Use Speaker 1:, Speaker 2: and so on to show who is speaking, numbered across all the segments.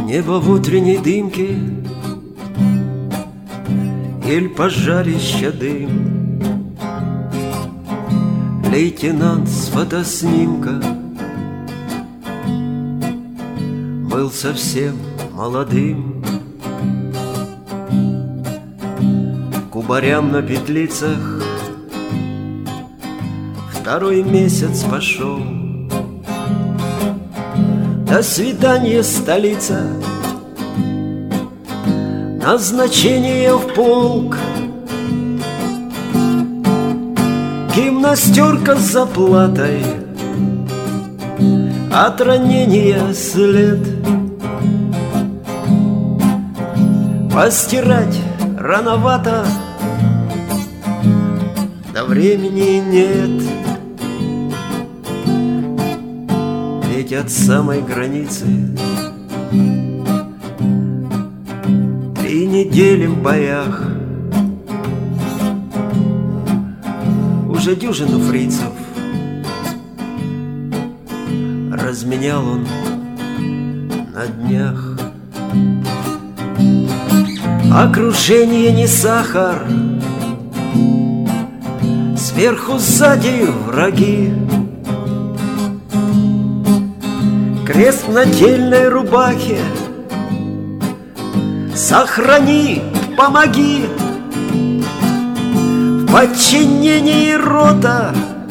Speaker 1: Небо в утренней дымке или пожарища дым. Лейтенант с фотоснимка был совсем молодым. Кубарям на петлицах второй месяц пошел. До свидания, столица, назначение в полк. Гимнастерка с заплатой, от ранения след. Постирать рановато, да времени нет. Ведь от самой границы 3 недели в боях. Уже дюжину фрицев разменял он на днях. Окружение не сахар, сверху сзади враги. Крест в нательной рубахе, сохрани, помоги. В подчинении рота,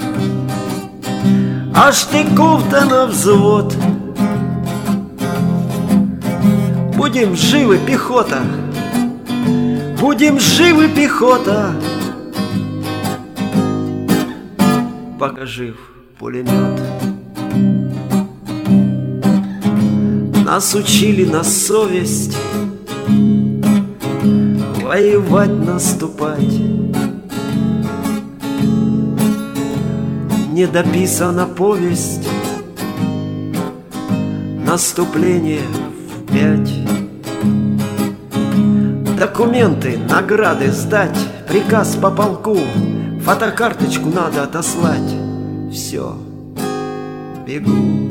Speaker 1: а штыков-то на взвод. Будем живы, пехота, будем живы, пехота, пока жив пулемет. Нас учили на совесть воевать, наступать. Не дописана повесть, наступление в 5. Документы, награды сдать, приказ по полку, фотокарточку надо отослать. Все, бегу.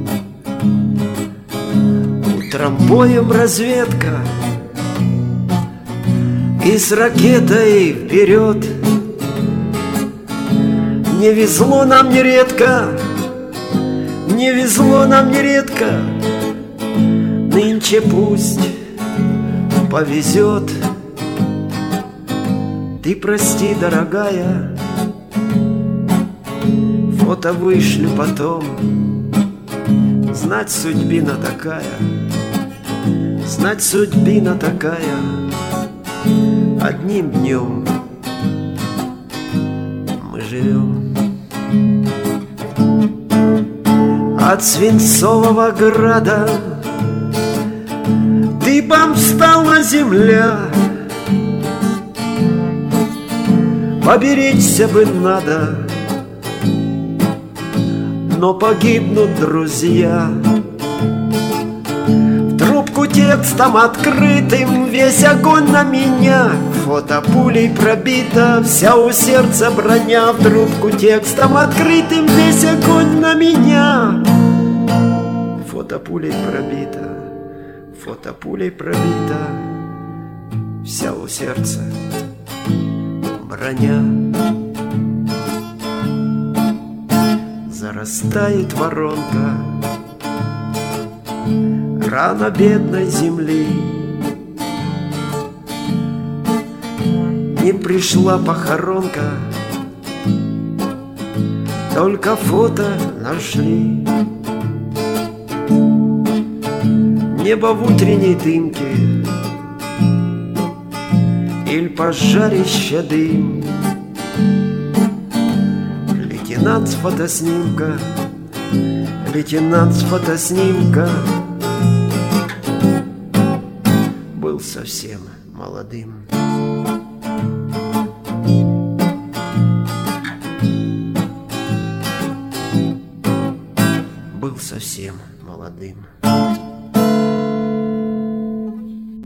Speaker 1: Утром боем разведка, и с ракетой вперед. Не везло нам нередко, не везло нам нередко. Нынче пусть повезет. Ты прости, дорогая, фото вышлю потом. Знать судьбина такая, знать судьбина такая. Одним днем мы живем. От свинцового града дыбом встала земля. Поберечься бы надо, но погибнут друзья. В трубку текстом открытым весь огонь на меня. Фото пулей пробито, вся у сердца броня. В трубку текстом открытым весь огонь на меня. Фото пулей пробито, фото пулей пробито, вся у сердца броня. Зарастает воронка рана бедной земли. Не пришла похоронка, только фото нашли. Небо в утренней дымке или пожарища дым. Лейтенант с фотоснимка, лейтенант с фотоснимка был совсем молодым. Был совсем молодым.